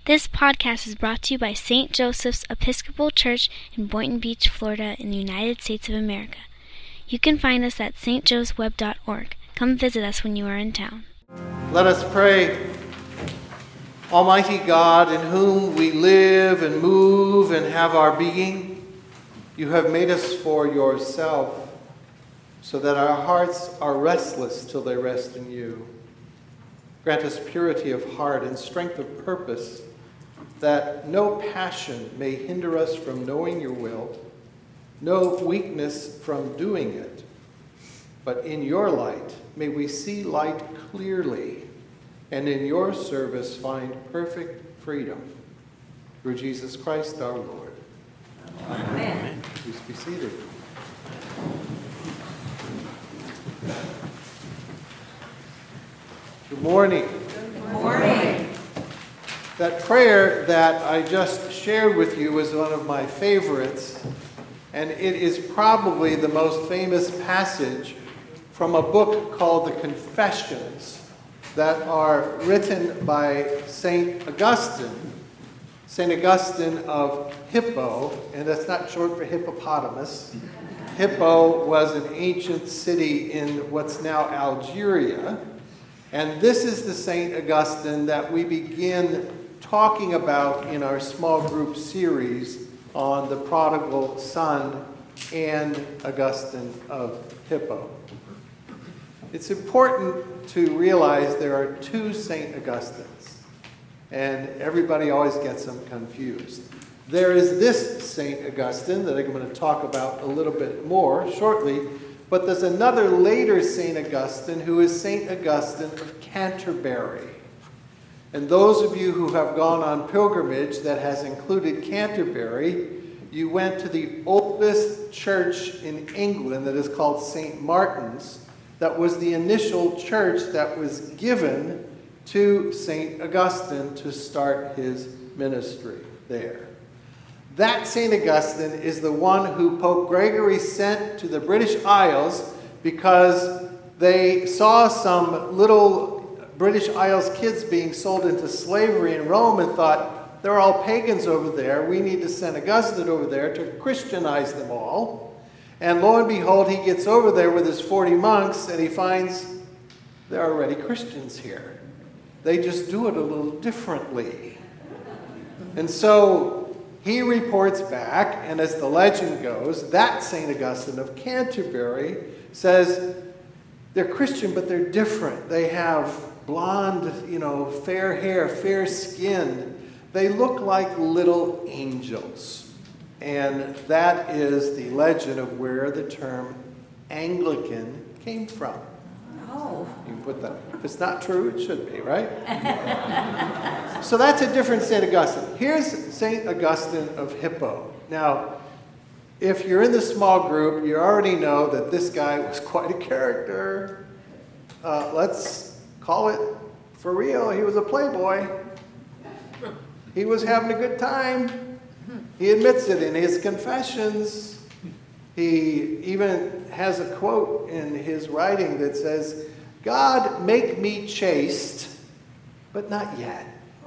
This podcast is brought to you by St. Joseph's Episcopal Church in Boynton Beach, Florida, in the United States of America. You can find us at stjosephweb.org. Come visit us when you are in town. Let us pray. Almighty God, in whom we live and move and have our being, you have made us for yourself, so that our hearts are restless till they rest in you. Grant us purity of heart and strength of purpose, that no passion may hinder us from knowing your will, no weakness from doing it, but in your light may we see light clearly, and in your service find perfect freedom. Through Jesus Christ our Lord. Amen. Please be seated. Good morning. Good morning. That prayer that I just shared with you is one of my favorites, and it is probably the most famous passage from a book called the Confessions that are written by St. Augustine. St. Augustine of Hippo, and that's not short for hippopotamus. Hippo was an ancient city in what's now Algeria. And this is the St. Augustine that we begin talking about in our small group series on the prodigal son and Augustine of Hippo. It's important to realize there are two St. Augustines, and everybody always gets them confused. There is this St. Augustine that I'm going to talk about a little bit more shortly, but there's another later St. Augustine who is St. Augustine of Canterbury. And those of you who have gone on pilgrimage that has included Canterbury, you went to the oldest church in England that is called St. Martin's. That was the initial church that was given to St. Augustine to start his ministry there. That St. Augustine is the one who Pope Gregory sent to the British Isles because they saw some little British Isles kids being sold into slavery in Rome and thought, they're all pagans over there. We need to send Augustine over there to Christianize them all. And lo and behold, he gets over there with his 40 monks and he finds there are already Christians here. They just do it a little differently. And so he reports back, and as the legend goes, that St. Augustine of Canterbury says, they're Christian, but they're different. They have blonde, fair hair, fair skin. They look like little angels. And that is the legend of where the term Anglican came from. Oh. You can put that. If it's not true, it should be, right? So that's a different St. Augustine. Here's St. Augustine of Hippo. Now, if you're in the small group, you already know that this guy was quite a character. Let's call it for real. He was a playboy. He was having a good time. He admits it in his confessions. He even has a quote in his writing that says, God, make me chaste, but not yet.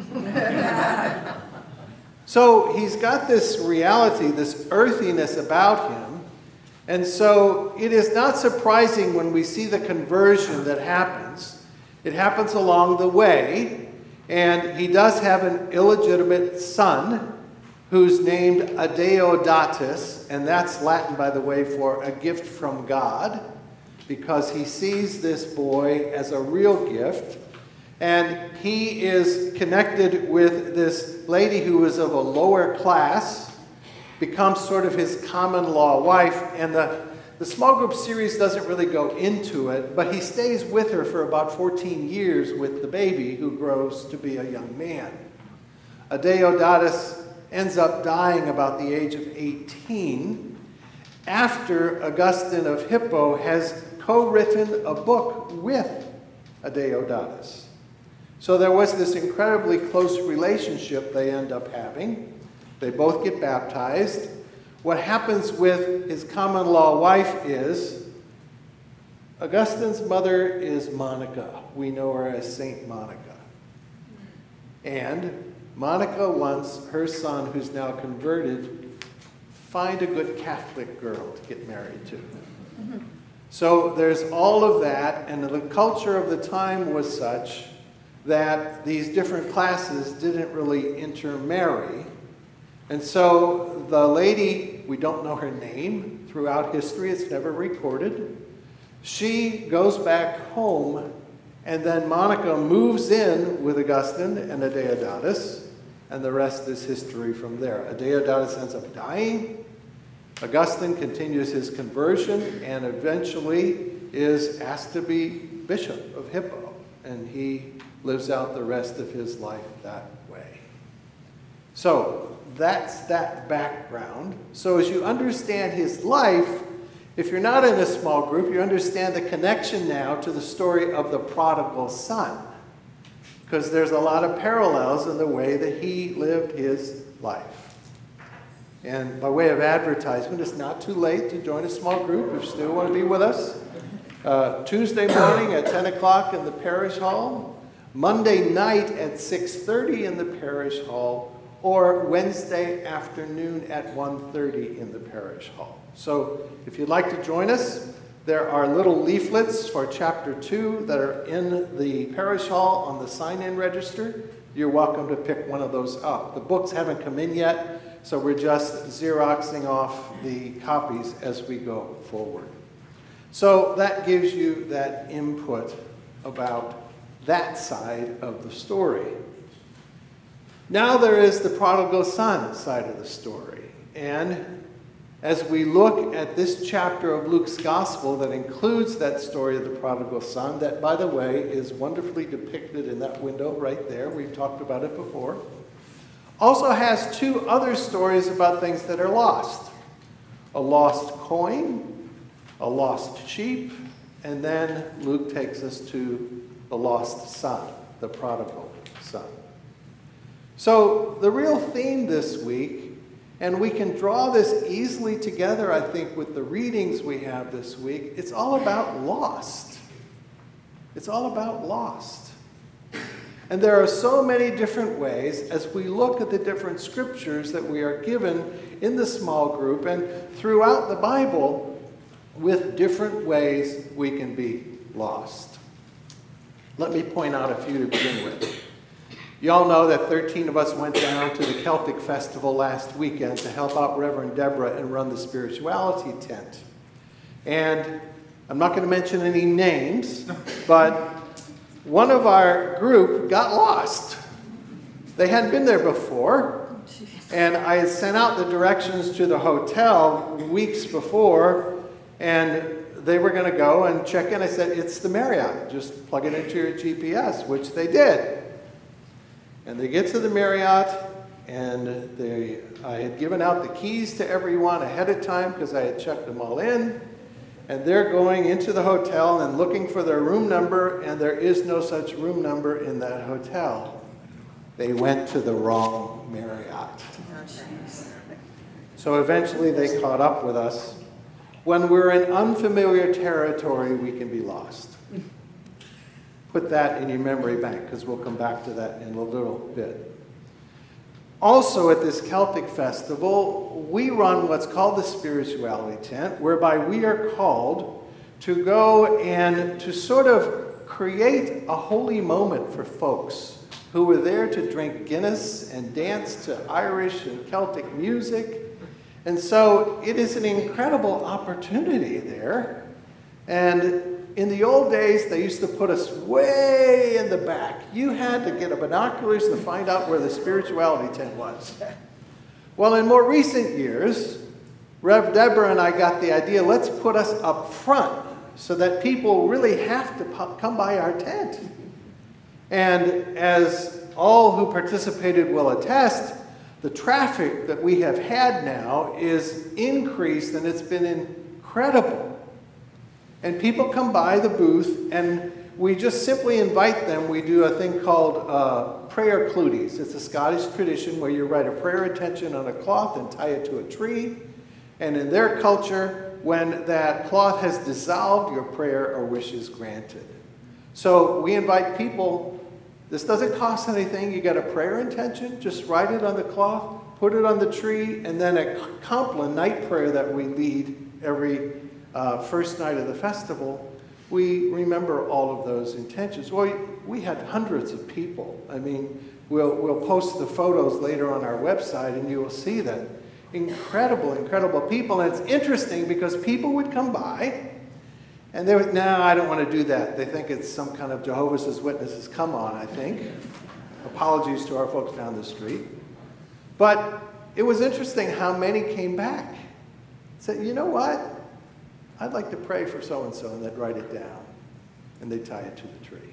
So he's got this reality, this earthiness about him. And so it is not surprising when we see the conversion that happens. It happens along the way. And he does have an illegitimate son who's named Adeodatus, and that's Latin, by the way, for a gift from God, because he sees this boy as a real gift. And he is connected with this lady who is of a lower class, becomes sort of his common law wife, and the small group series doesn't really go into it, but he stays with her for about 14 years with the baby who grows to be a young man. Adeodatus ends up dying about the age of 18 after Augustine of Hippo has co-written a book with Adeodatus. So there was this incredibly close relationship they end up having. They both get baptized. What happens with his common law wife is Augustine's mother is Monica. We know her as Saint Monica. And Monica wants her son, who's now converted, find a good Catholic girl to get married to. So there's all of that, and the culture of the time was such that these different classes didn't really intermarry. And so the lady, we don't know her name throughout history, it's never recorded. She goes back home, and then Monica moves in with Augustine and Adeodatus, and the rest is history from there. Adeodatus ends up dying. Augustine continues his conversion and eventually is asked to be bishop of Hippo, and he lives out the rest of his life that way. So that's that background. So as you understand his life, if you're not in a small group, you understand the connection now to the story of the prodigal son, because there's a lot of parallels in the way that he lived his life. And by way of advertisement, it's not too late to join a small group if you still want to be with us. Tuesday morning at 10 o'clock in the parish hall, Monday night at 6:30 in the parish hall, or Wednesday afternoon at 1:30 in the parish hall. So if you'd like to join us, there are little leaflets for chapter 2 that are in the parish hall on the sign-in register. You're welcome to pick one of those up. The books haven't come in yet, so we're just Xeroxing off the copies as we go forward. So that gives you that input about that side of the story. Now there is the prodigal son side of the story. And as we look at this chapter of Luke's gospel that includes that story of the prodigal son, that, by the way, is wonderfully depicted in that window right there. We've talked about it before. Also has two other stories about things that are lost. A lost coin, a lost sheep, and then Luke takes us to the lost son, the prodigal son. So the real theme this week, and we can draw this easily together, I think, with the readings we have this week, it's all about lost. It's all about lost. And there are so many different ways as we look at the different scriptures that we are given in the small group and throughout the Bible with different ways we can be lost. Let me point out a few to begin with. You all know that 13 of us went down to the Celtic Festival last weekend to help out Reverend Deborah and run the spirituality tent. And I'm not going to mention any names, but one of our group got lost. They hadn't been there before, and I had sent out the directions to the hotel weeks before, and they were going to go and check in. I said, it's the Marriott. Just plug it into your GPS, which they did. And they get to the Marriott, and I had given out the keys to everyone ahead of time because I had checked them all in. And they're going into the hotel and looking for their room number, and there is no such room number in that hotel. They went to the wrong Marriott. So eventually they caught up with us. When we're in unfamiliar territory, we can be lost. Put that in your memory bank, because we'll come back to that in a little bit. Also at this Celtic festival, we run what's called the spirituality tent, whereby we are called to go and to sort of create a holy moment for folks who were there to drink Guinness and dance to Irish and Celtic music. And so it is an incredible opportunity there. And in the old days, they used to put us way in the back. You had to get a binoculars to find out where the spirituality tent was. Well, in more recent years, Rev Deborah and I got the idea, let's put us up front so that people really have to come by our tent. And as all who participated will attest, the traffic that we have had now is increased, and it's been incredible. And people come by the booth, and we just simply invite them. We do a thing called prayer cluties. It's a Scottish tradition where you write a prayer intention on a cloth and tie it to a tree. And in their culture, when that cloth has dissolved, your prayer or wish is granted. So we invite people This doesn't cost anything. You got a prayer intention, just write it on the cloth, put it on the tree, and then a Compline night prayer that we lead every first night of the festival. We remember all of those intentions. Well, we had hundreds of people. I mean, we'll post the photos later on our website, and you will see that. Incredible, incredible people. And it's interesting because people would come by, and they would, no, I don't want to do that. They think it's some kind of Jehovah's Witnesses come on, I think. Apologies to our folks down the street. But it was interesting how many came back. Said, you know what? I'd like to pray for so-and-so, and they'd write it down, and they'd tie it to the tree.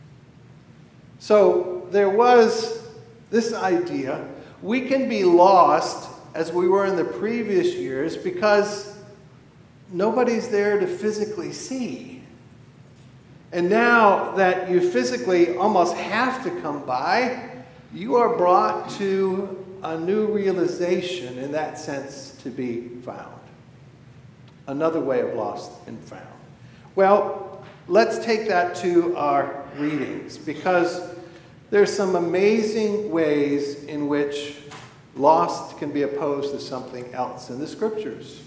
So there was this idea, we can be lost as we were in the previous years because nobody's there to physically see. And now that you physically almost have to come by, you are brought to a new realization, in that sense, to be found. Another way of lost and found. Well, let's take that to our readings, because there's some amazing ways in which lost can be opposed to something else in the scriptures.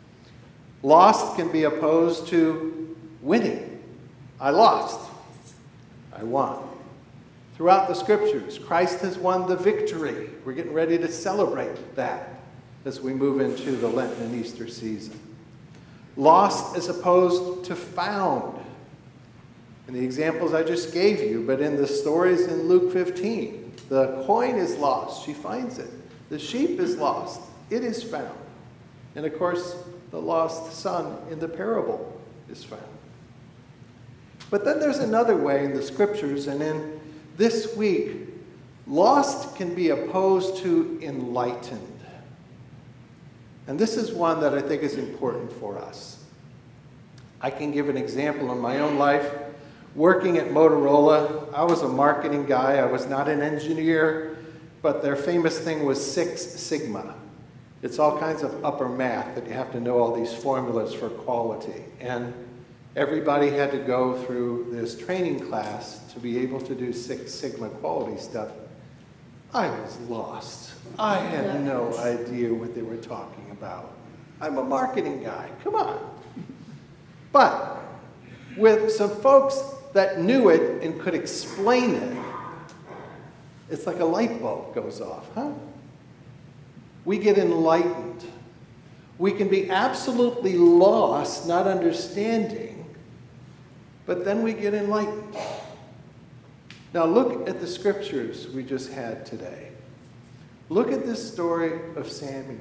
Lost can be opposed to winning. I lost. I won. Throughout the scriptures, Christ has won the victory. We're getting ready to celebrate that as we move into the Lenten and Easter season. Lost as opposed to found. In the examples I just gave you, but in the stories in Luke 15, the coin is lost. She finds it. The sheep is lost. It is found. And of course, the lost son in the parable is found. But then there's another way in the scriptures, and in this week, lost can be opposed to enlightened. And this is one that I think is important for us. I can give an example in my own life. Working at Motorola, I was a marketing guy. I was not an engineer, but their famous thing was Six Sigma. It's all kinds of upper math that you have to know all these formulas for quality. And everybody had to go through this training class to be able to do Six Sigma quality stuff. I was lost. I had no idea what they were talking about. I'm a marketing guy. Come on. But with some folks that knew it and could explain it, it's like a light bulb goes off, huh? We get enlightened. We can be absolutely lost, not understanding, but then we get enlightened. Now look at the scriptures we just had today. Look at this story of Samuel.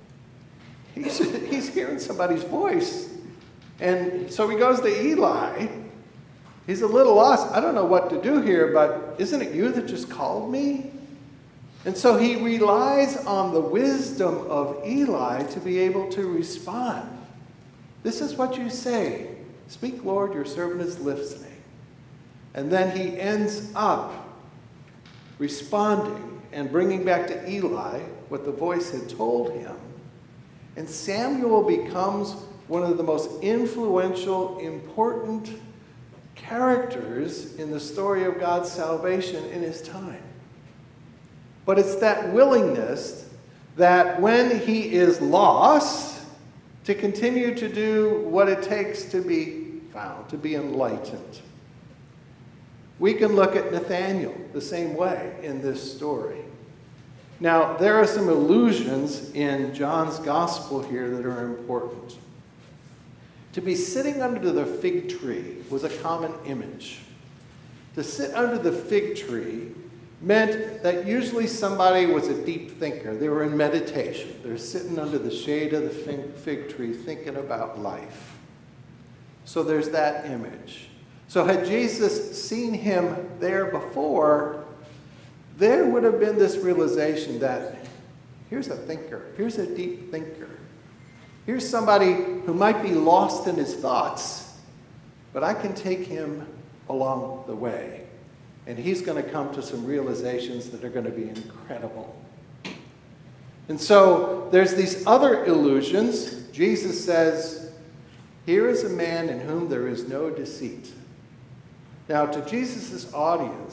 He's hearing somebody's voice. And so he goes to Eli. He's a little lost. I don't know what to do here, but isn't it you that just called me? And so he relies on the wisdom of Eli to be able to respond. This is what you say. Speak, Lord, your servant is listening. And then he ends up responding and bringing back to Eli what the voice had told him. And Samuel becomes one of the most influential, important characters in the story of God's salvation in his time. But it's that willingness that when he is lost, to continue to do what it takes to be found, to be enlightened. We can look at Nathanael the same way in this story. Now, there are some allusions in John's gospel here that are important. To be sitting under the fig tree was a common image. To sit under the fig tree meant that usually somebody was a deep thinker. They were in meditation. They're sitting under the shade of the fig tree thinking about life. So there's that image. So had Jesus seen him there before, there would have been this realization that here's a thinker, here's a deep thinker. Here's somebody who might be lost in his thoughts, but I can take him along the way. And he's going to come to some realizations that are going to be incredible. And so there's these other illusions. Jesus says, here is a man in whom there is no deceit. Now, to Jesus' audience,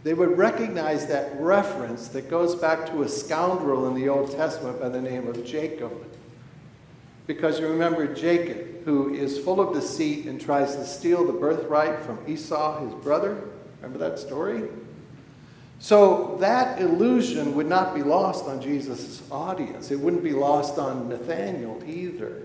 they would recognize that reference that goes back to a scoundrel in the Old Testament by the name of Jacob. Because you remember Jacob, who is full of deceit and tries to steal the birthright from Esau, his brother. Remember that story? So that illusion would not be lost on Jesus' audience. It wouldn't be lost on Nathanael either.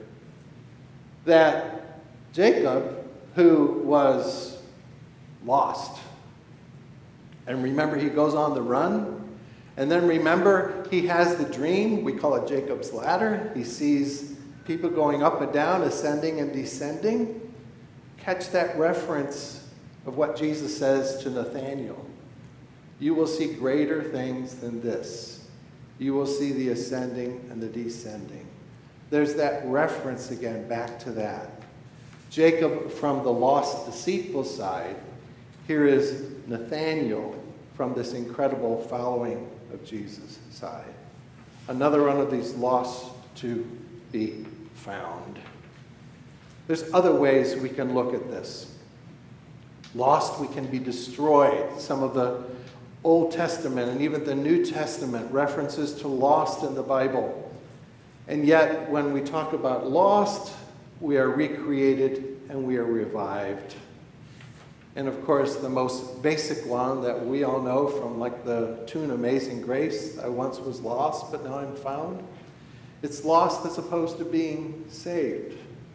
That Jacob, who was lost, and remember he goes on the run, and then remember he has the dream, we call it Jacob's ladder. He sees people going up and down, ascending and descending. Catch that reference of what Jesus says to Nathanael. You will see greater things than this. You will see the ascending and the descending. There's that reference again back to that. Jacob from the lost, deceitful side. Here is Nathanael from this incredible following of Jesus' side. Another one of these lost to be found. There's other ways we can look at this. Lost, we can be destroyed. Some of the Old Testament and even the New Testament references to lost in the Bible. And yet, when we talk about lost, we are recreated and we are revived. And of course, the most basic one that we all know from like the tune Amazing Grace, I once was lost, but now I'm found. It's lost as opposed to being saved.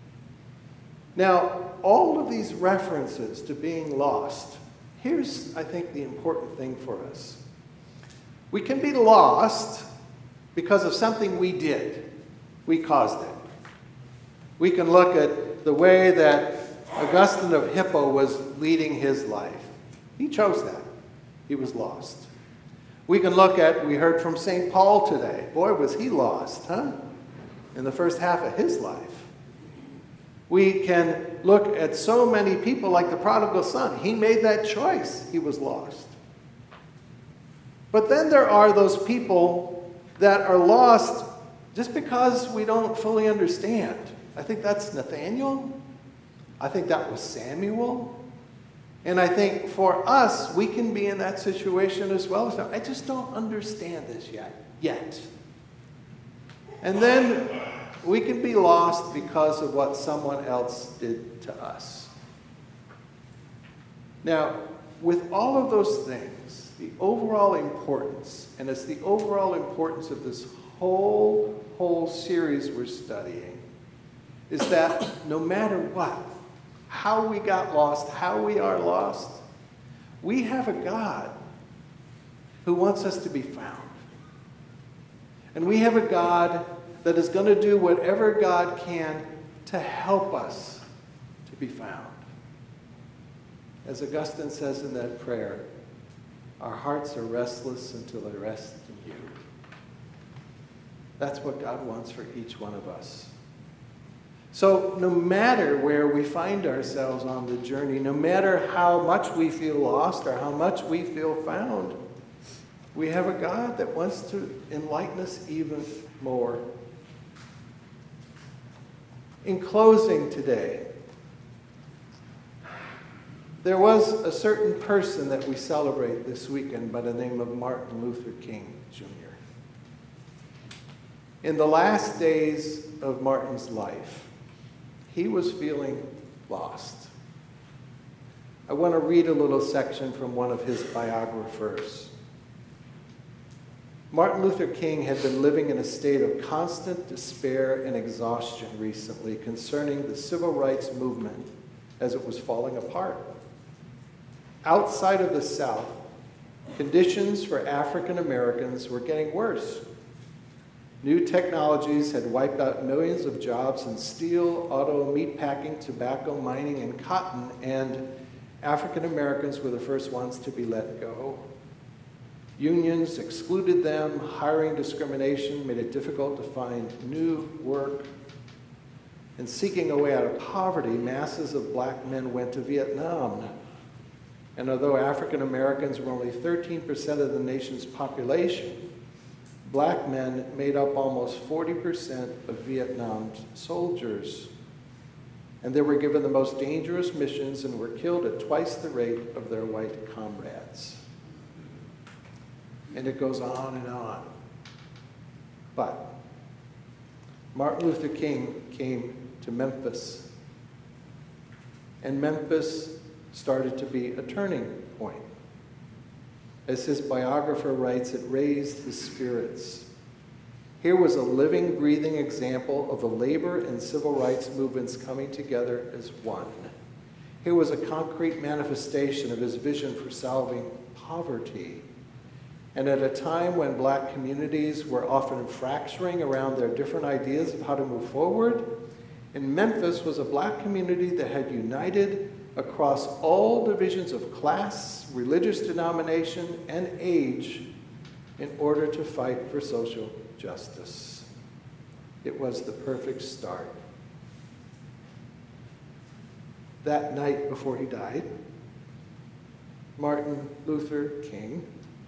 Now, all of these references to being lost, here's, I think, the important thing for us. We can be lost because of something we did. We caused it. We can look at the way that Augustine of Hippo was leading his life. He chose that. He was lost. We can look at, we heard from St. Paul today. Boy, was he lost, huh? In the first half of his life. We can look at so many people like the prodigal son. He made that choice. He was lost. But then there are those people that are lost just because we don't fully understand. I think that's Nathanael. I think that was Samuel. And I think for us, we can be in that situation as well. So I just don't understand this yet. And then we can be lost because of what someone else did to us. Now, with all of those things, the overall importance, and it's the overall importance of this whole series we're studying, is that no matter what, how we got lost, how we are lost, we have a God who wants us to be found. And we have a God that is going to do whatever God can to help us to be found. As Augustine says in that prayer, our hearts are restless until they rest in you. That's what God wants for each one of us. So no matter where we find ourselves on the journey, no matter how much we feel lost or how much we feel found, we have a God that wants to enlighten us even more. In closing today, there was a certain person that we celebrate this weekend by the name of Martin Luther King, Jr. In the last days of Martin's life, he was feeling lost. I want to read a little section from one of his biographers. Martin Luther King had been living in a state of constant despair and exhaustion recently concerning the civil rights movement as it was falling apart. Outside of the South, conditions for African Americans were getting worse. New technologies had wiped out millions of jobs in steel, auto, meatpacking, tobacco, mining, and cotton, and African Americans were the first ones to be let go. Unions excluded them, hiring discrimination made it difficult to find new work. And seeking a way out of poverty, masses of black men went to Vietnam. And although African Americans were only 13% of the nation's population, black men made up almost 40% of Vietnam's soldiers. And they were given the most dangerous missions and were killed at twice the rate of their white comrades. And it goes on and on. But Martin Luther King came to Memphis. And Memphis started to be a turning point. As his biographer writes, it raised his spirits. Here was a living, breathing example of the labor and civil rights movements coming together as one. Here was a concrete manifestation of his vision for solving poverty. And at a time when black communities were often fracturing around their different ideas of how to move forward, in Memphis was a black community that had united across all divisions of class, religious denomination, and age in order to fight for social justice. It was the perfect start. That night before he died, Martin Luther King,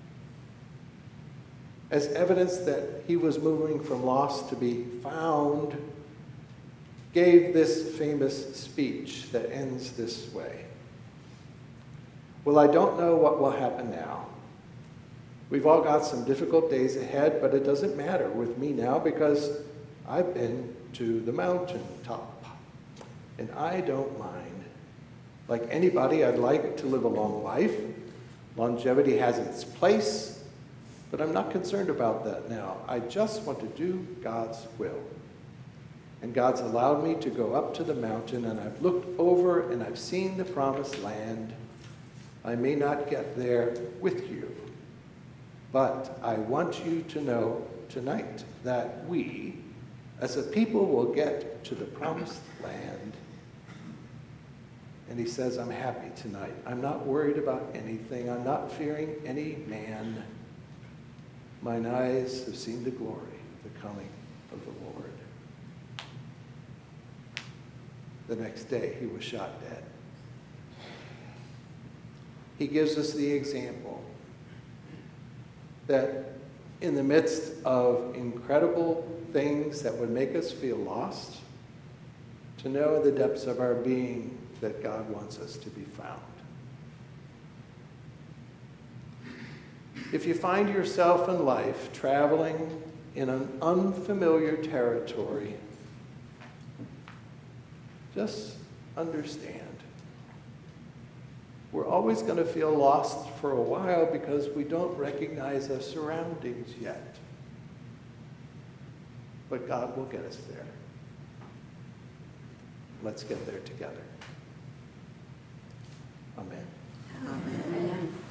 as evidence that he was moving from lost to be found, gave this famous speech that ends this way. Well, I don't know what will happen now. We've all got some difficult days ahead, but it doesn't matter with me now because I've been to the mountaintop, and I don't mind. Like anybody, I'd like to live a long life. Longevity has its place, but I'm not concerned about that now. I just want to do God's will. And God's allowed me to go up to the mountain, and I've looked over and I've seen the promised land. I may not get there with you, but I want you to know tonight that we, as a people, will get to the promised land. And he says, I'm happy tonight. I'm not worried about anything. I'm not fearing any man. Mine eyes have seen the glory of the coming of the Lord. The next day, he was shot dead. He gives us the example that in the midst of incredible things that would make us feel lost, to know in the depths of our being that God wants us to be found. If you find yourself in life traveling in an unfamiliar territory, just understand. We're always going to feel lost for a while because we don't recognize our surroundings yet. But God will get us there. Let's get there together. Amen. Amen.